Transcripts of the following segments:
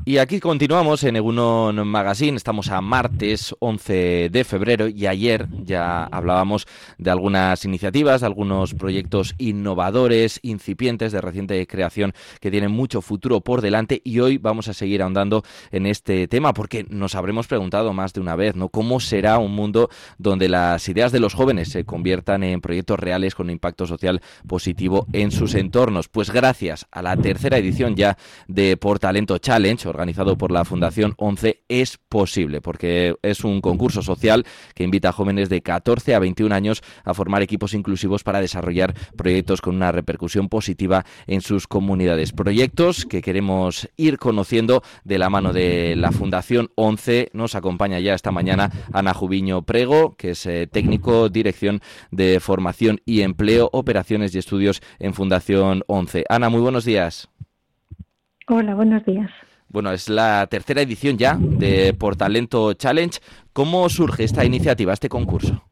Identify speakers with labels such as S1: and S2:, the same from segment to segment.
S1: Y aquí continuamos en Egunon Magazine, estamos a martes 11 de febrero y ayer ya hablábamos de algunas iniciativas, de algunos proyectos innovadores, incipientes, de reciente creación que tienen mucho futuro por delante y hoy vamos a seguir ahondando en este tema porque nos habremos preguntado más de una vez, ¿no? ¿Cómo será un mundo donde las ideas de los jóvenes se conviertan en proyectos reales con un impacto social positivo en sus entornos? Pues gracias a la tercera edición ya de Por Talento Challenge, organizado por la Fundación 11, es posible, porque es un concurso social que invita a jóvenes de 14 a 21 años a formar equipos inclusivos para desarrollar proyectos con una repercusión positiva en sus comunidades. Proyectos que queremos ir conociendo de la mano de la Fundación 11. Nos acompaña ya esta mañana Ana Jubiño Prego, que es técnico, Dirección de Formación y Empleo, Operaciones y Estudios en Fundación 11. Ana, muy buenos días.
S2: Hola, buenos días.
S1: Bueno, es la tercera edición ya de Por Talento Challenge. ¿Cómo surge esta iniciativa, este concurso?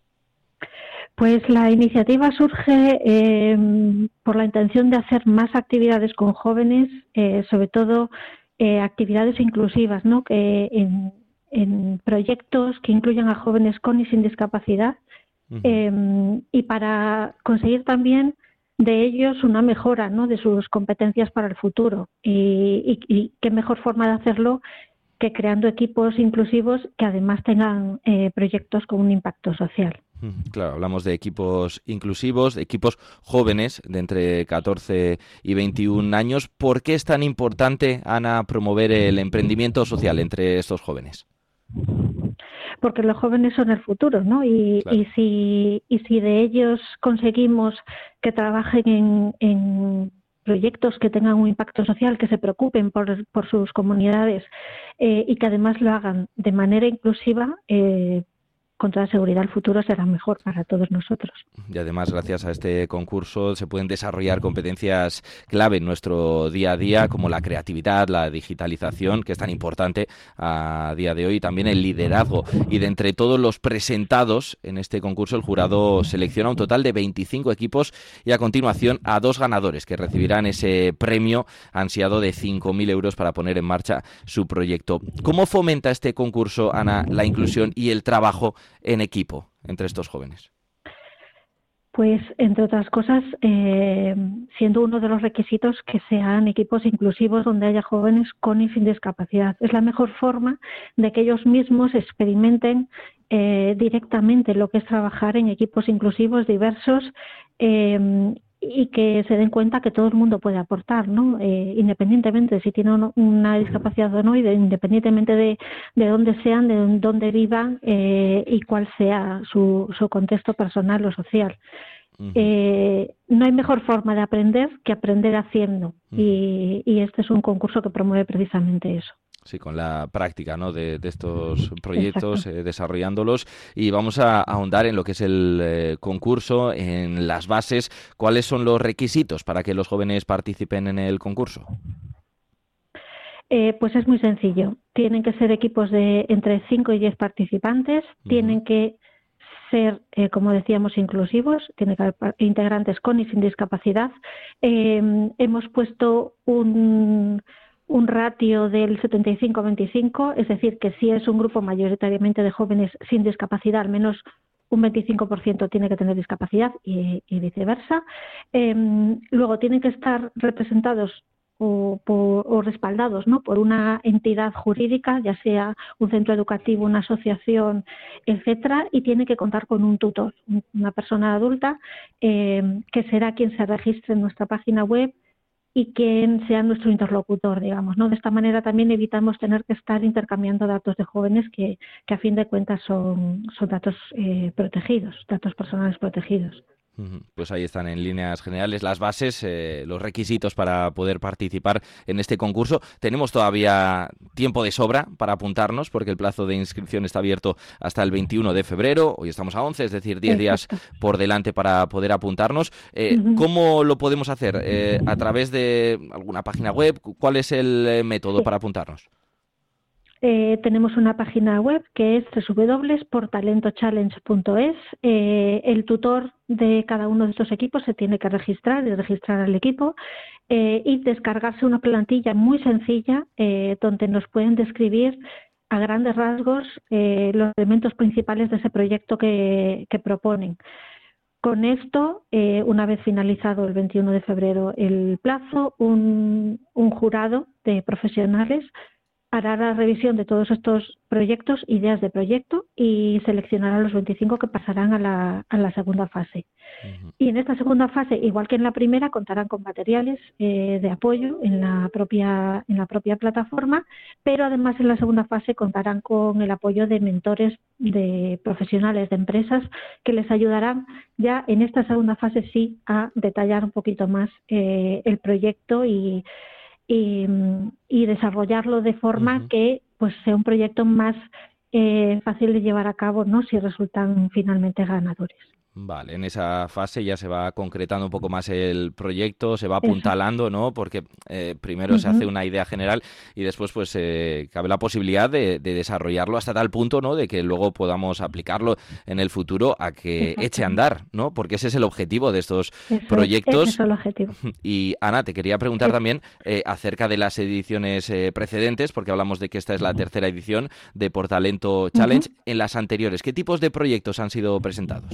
S2: Pues la iniciativa surge por la intención de hacer más actividades con jóvenes, sobre todo actividades inclusivas, ¿no? Que en proyectos que incluyan a jóvenes con y sin discapacidad, y para conseguir también de ellos una mejora, ¿no? De sus competencias para el futuro. Y qué mejor forma de hacerlo que creando equipos inclusivos que además tengan proyectos con un impacto social.
S1: Claro, hablamos de equipos inclusivos, de equipos jóvenes de entre 14 y 21 años. ¿Por qué es tan importante, Ana, promover el emprendimiento social entre estos jóvenes?
S2: Porque los jóvenes son el futuro, ¿no?
S1: Claro.
S2: Y si de ellos conseguimos que trabajen en proyectos que tengan un impacto social, que se preocupen por sus comunidades y que además lo hagan de manera inclusiva, con toda seguridad el futuro será mejor para todos nosotros.
S1: Y además, gracias a este concurso, se pueden desarrollar competencias clave en nuestro día a día, como la creatividad, la digitalización, que es tan importante a día de hoy, y también el liderazgo. Y de entre todos los presentados en este concurso, el jurado selecciona un total de 25 equipos y a continuación a 2 ganadores que recibirán ese premio ansiado de 5.000 euros para poner en marcha su proyecto. ¿Cómo fomenta este concurso, Ana, la inclusión y el trabajo en equipo entre estos jóvenes?
S2: Pues, entre otras cosas, siendo uno de los requisitos que sean equipos inclusivos donde haya jóvenes con y sin discapacidad. Es la mejor forma de que ellos mismos experimenten directamente lo que es trabajar en equipos inclusivos diversos y que se den cuenta que todo el mundo puede aportar, ¿no? Independientemente de si tienen una discapacidad o no, y independientemente de dónde sean, de dónde vivan y cuál sea su contexto personal o social. No hay mejor forma de aprender que aprender haciendo, y este es un concurso que promueve precisamente eso.
S1: Sí, con la práctica, ¿no? de estos proyectos, desarrollándolos. Y vamos a ahondar en lo que es el concurso, en las bases. ¿Cuáles son los requisitos para que los jóvenes participen en el concurso?
S2: Pues es muy sencillo. Tienen que ser equipos de entre 5 y 10 participantes. Tienen que ser, como decíamos, inclusivos. Tiene que haber integrantes con y sin discapacidad. Hemos puesto un ratio del 75-25, es decir, que si es un grupo mayoritariamente de jóvenes sin discapacidad, al menos un 25% tiene que tener discapacidad y viceversa. Luego tienen que estar representados o respaldados, ¿no? Por una entidad jurídica, ya sea un centro educativo, una asociación, etcétera, y tiene que contar con un tutor, una persona adulta, que será quien se registre en nuestra página web y quien sea nuestro interlocutor, digamos, ¿no? De esta manera también evitamos tener que estar intercambiando datos de jóvenes que a fin de cuentas son datos protegidos, datos personales protegidos.
S1: Pues ahí están en líneas generales las bases, los requisitos para poder participar en este concurso. Tenemos todavía tiempo de sobra para apuntarnos porque el plazo de inscripción está abierto hasta el 21 de febrero. Hoy estamos a 11, es decir, 10 días por delante para poder apuntarnos. ¿Cómo lo podemos hacer? ¿A través de alguna página web? ¿Cuál es el método para apuntarnos?
S2: Tenemos una página web que es www.portalentochallenge.es. El tutor de cada uno de estos equipos se tiene que registrar y registrar al equipo y descargarse una plantilla muy sencilla donde nos pueden describir a grandes rasgos los elementos principales de ese proyecto que proponen. Con esto, una vez finalizado el 21 de febrero el plazo, un jurado de profesionales hará la revisión de todos estos proyectos, ideas de proyecto, y seleccionará los 25 que pasarán a la segunda fase. Y en esta segunda fase, igual que en la primera, contarán con materiales de apoyo en la propia plataforma, pero además en la segunda fase contarán con el apoyo de mentores, de profesionales, de empresas, que les ayudarán ya en esta segunda fase sí a detallar un poquito más el proyecto y desarrollarlo de forma que pues sea un proyecto más fácil de llevar a cabo, ¿no?, si resultan finalmente ganadores.
S1: Vale, en esa fase ya se va concretando un poco más el proyecto, se va
S2: Eso.
S1: apuntalando, ¿no? Porque primero se hace una idea general y después pues cabe la posibilidad de desarrollarlo hasta tal punto, ¿no?, de que luego podamos aplicarlo en el futuro a que eche a andar, ¿no? Porque ese es el objetivo de estos proyectos.
S2: Ese es el objetivo.
S1: Y Ana, te quería preguntar también acerca de las ediciones precedentes, porque hablamos de que esta es la tercera edición de Portalento Challenge. En las anteriores, ¿qué tipos de proyectos han sido presentados?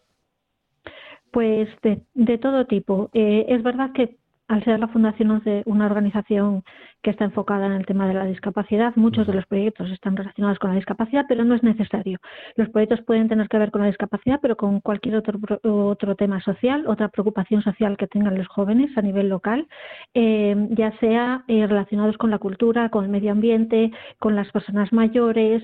S2: Pues de todo tipo. Es verdad que al ser la Fundación una organización que está enfocada en el tema de la discapacidad, muchos de los proyectos están relacionados con la discapacidad, pero no es necesario. Los proyectos pueden tener que ver con la discapacidad, pero con cualquier otro tema social, otra preocupación social que tengan los jóvenes a nivel local, ya sea relacionados con la cultura, con el medio ambiente, con las personas mayores,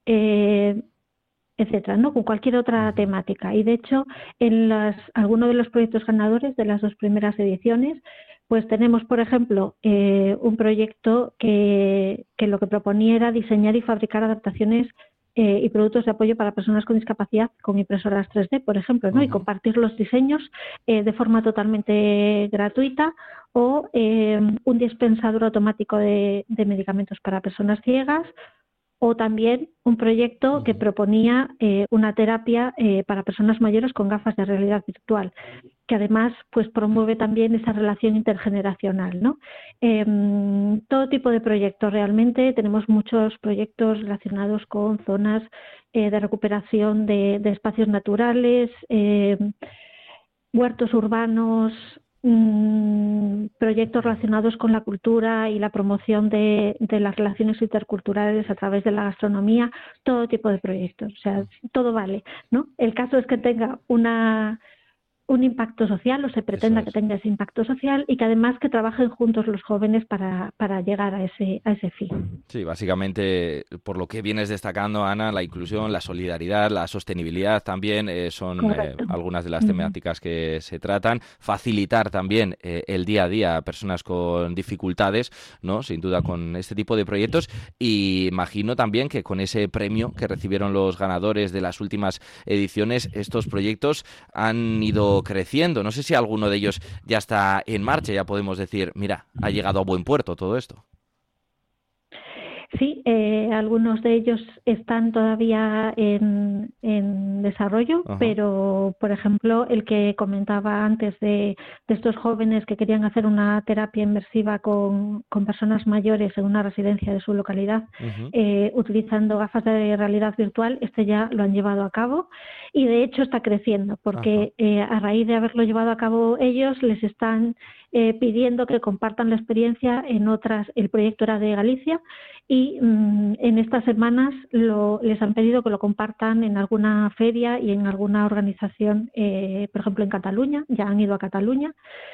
S2: etcétera, ¿no?, con cualquier otra temática. Y de hecho, en algunos de los proyectos ganadores de las dos primeras ediciones, pues tenemos, por ejemplo, un proyecto que lo que proponía era diseñar y fabricar adaptaciones y productos de apoyo para personas con discapacidad con impresoras 3D, por ejemplo, ¿no?, y compartir los diseños de forma totalmente gratuita, o un dispensador automático de medicamentos para personas ciegas, o también un proyecto que proponía una terapia para personas mayores con gafas de realidad virtual, que además pues promueve también esa relación intergeneracional, ¿no? Todo tipo de proyectos realmente. Tenemos muchos proyectos relacionados con zonas de recuperación de espacios naturales, huertos urbanos, proyectos relacionados con la cultura y la promoción de las relaciones interculturales a través de la gastronomía, todo tipo de proyectos, o sea, todo vale, ¿no? El caso es que tenga un impacto social, o se pretenda que tenga ese impacto social, y que además que trabajen juntos los jóvenes para llegar a ese fin.
S1: Sí, básicamente, por lo que vienes destacando, Ana, la inclusión, la solidaridad, la sostenibilidad también son algunas de las temáticas que se tratan. Facilitar también el día a día a personas con dificultades, ¿no?, sin duda, con este tipo de proyectos. Y imagino también que con ese premio que recibieron los ganadores de las últimas ediciones, estos proyectos han ido creciendo. No sé si alguno de ellos ya está en marcha, ya podemos decir, mira, ha llegado a buen puerto todo esto.
S2: Sí, algunos de ellos están todavía en desarrollo, pero, por ejemplo, el que comentaba antes de estos jóvenes que querían hacer una terapia inmersiva con personas mayores en una residencia de su localidad, utilizando gafas de realidad virtual, este ya lo han llevado a cabo, y de hecho está creciendo, porque a raíz de haberlo llevado a cabo ellos, les están pidiendo que compartan la experiencia en otras. El proyecto era de Galicia, y en estas semanas les han pedido que lo compartan en alguna feria y en alguna organización, por ejemplo en Cataluña, ya han ido a Cataluña,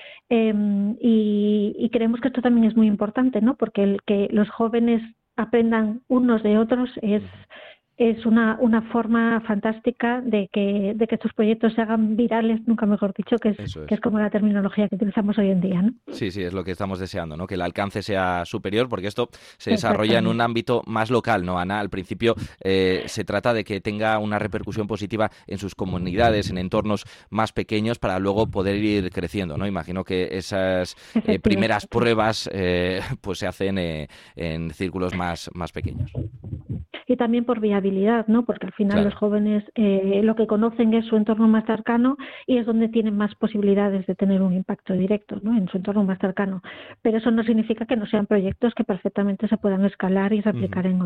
S2: y creemos que esto también es muy importante, ¿no?, porque el que los jóvenes aprendan unos de otros es es una forma fantástica de que estos proyectos se hagan virales, nunca mejor dicho, que es como la terminología que utilizamos hoy en día, ¿no?
S1: Sí, es lo que estamos deseando, ¿no? Que el alcance sea superior, porque esto se desarrolla en un ámbito más local, ¿no, Ana? Al principio se trata de que tenga una repercusión positiva en sus comunidades, en entornos más pequeños, para luego poder ir creciendo, ¿no? Imagino que esas primeras pruebas pues se hacen en círculos más pequeños.
S2: Y también por viabilidad, ¿no? Porque al final los jóvenes lo que conocen es su entorno más cercano y es donde tienen más posibilidades de tener un impacto directo, ¿no? En su entorno más cercano. Pero eso no significa que no sean proyectos que perfectamente se puedan escalar y replicar en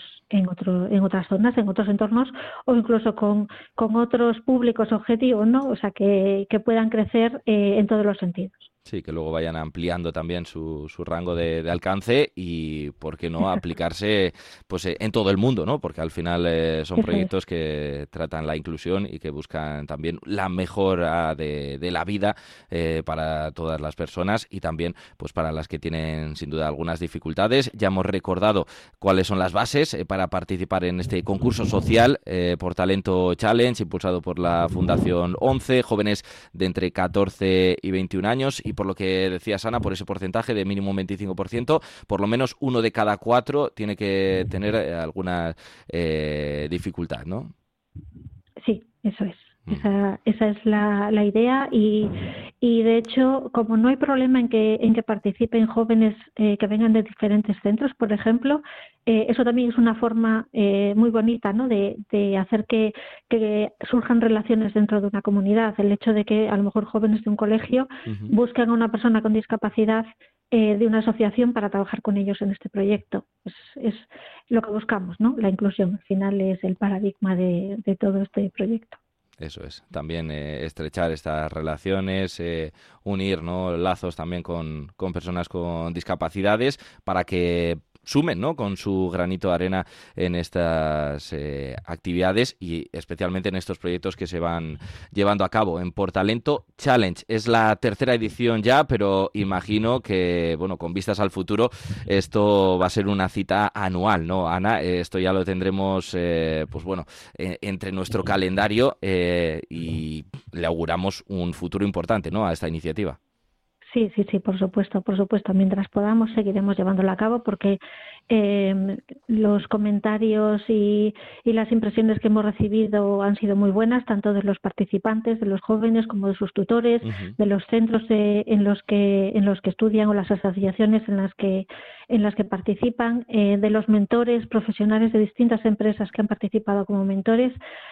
S2: otras zonas, en otros entornos, o incluso con otros públicos objetivos, ¿no? O sea, que puedan crecer en todos los sentidos.
S1: Sí, que luego vayan ampliando también su rango de alcance y, ¿por qué no?, aplicarse pues en todo el mundo, ¿no? Porque al final son proyectos que tratan la inclusión y que buscan también la mejora de la vida para todas las personas y también pues para las que tienen sin duda algunas dificultades. Ya hemos recordado cuáles son las bases para participar en este concurso social por Talento Challenge, impulsado por la Fundación 11, jóvenes de entre 14 y 21 años y, por lo que decías, Ana, por ese porcentaje de mínimo un 25%, por lo menos 1 de cada 4 tiene que tener alguna dificultad, ¿no?
S2: Sí, eso es. Esa es la idea y de hecho, como no hay problema en que participen jóvenes que vengan de diferentes centros, por ejemplo, eso también es una forma muy bonita, ¿no? de hacer que surjan relaciones dentro de una comunidad. El hecho de que a lo mejor jóvenes de un colegio busquen a una persona con discapacidad de una asociación para trabajar con ellos en este proyecto. Es lo que buscamos, ¿no? La inclusión, al final, es el paradigma de todo este proyecto.
S1: Eso es, también estrechar estas relaciones, unir, ¿no?, lazos también con personas con discapacidades para que sumen, ¿no?, con su granito de arena en estas actividades y especialmente en estos proyectos que se van llevando a cabo en Por Talento Challenge. Es la 3ª edición ya, pero imagino que, bueno, con vistas al futuro, esto va a ser una cita anual, ¿no, Ana? Esto ya lo tendremos, pues bueno, entre nuestro calendario y le auguramos un futuro importante, ¿no?, a esta iniciativa.
S2: Sí, por supuesto. Mientras podamos seguiremos llevándola a cabo porque los comentarios y las impresiones que hemos recibido han sido muy buenas, tanto de los participantes, de los jóvenes, como de sus tutores, de los centros en los que estudian o las asociaciones en las que participan, de los mentores profesionales de distintas empresas que han participado como mentores.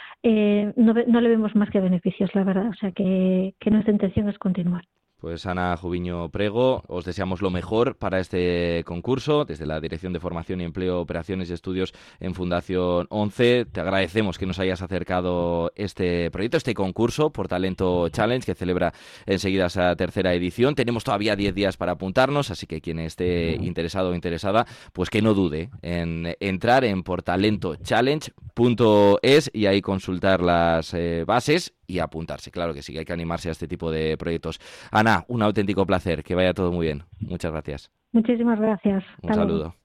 S2: No le vemos más que beneficios, la verdad. O sea que nuestra intención es continuar.
S1: Pues Ana Juviño Prego, os deseamos lo mejor para este concurso desde la Dirección de Formación y Empleo, Operaciones y Estudios en Fundación 11. Te agradecemos que nos hayas acercado este proyecto, este concurso Por Talento Challenge, que celebra enseguida esa 3ª edición. Tenemos todavía 10 días para apuntarnos, así que quien esté interesado o interesada, pues que no dude en entrar en portalentochallenge.es y ahí consultar las bases y apuntarse. Claro que sí, que hay que animarse a este tipo de proyectos. Ana, un auténtico placer, que vaya todo muy bien. Muchas gracias.
S2: Muchísimas gracias.
S1: Un saludo.